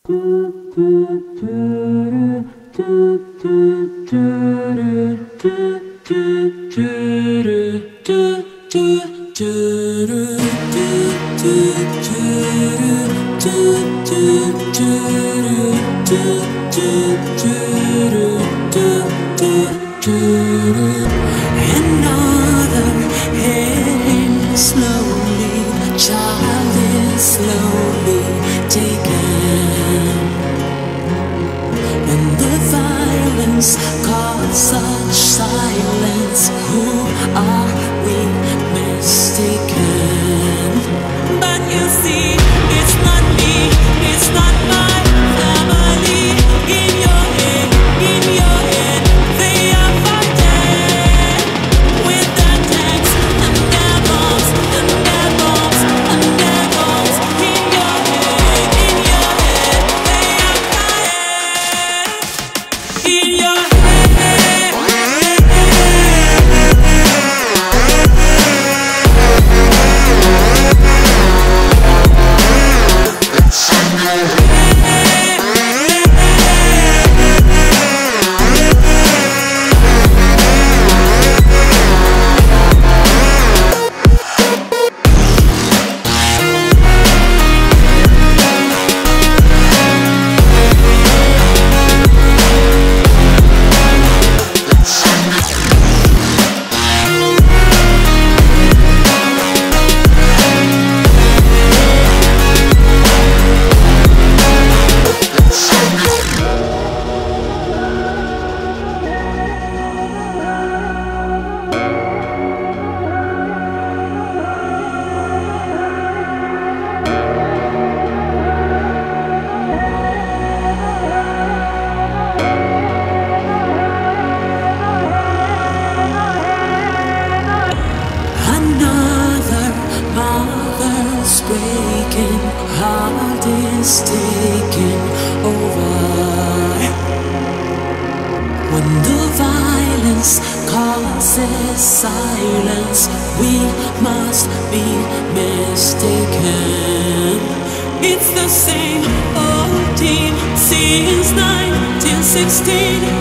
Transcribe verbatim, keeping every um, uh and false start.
Another heading slowly, child is slowly taken. When the violence caused such silence, who are we mistaken? But you see, it's not me, it's not my family. In your head, in your head, they are fighting with their tanks and their bombs and their bombs and their bombs. In your head, in your head, they are crying. In your head. Breaking, heart is taking over. When the violence causes silence, we must be mistaken. It's the same old team since nineteen sixteen.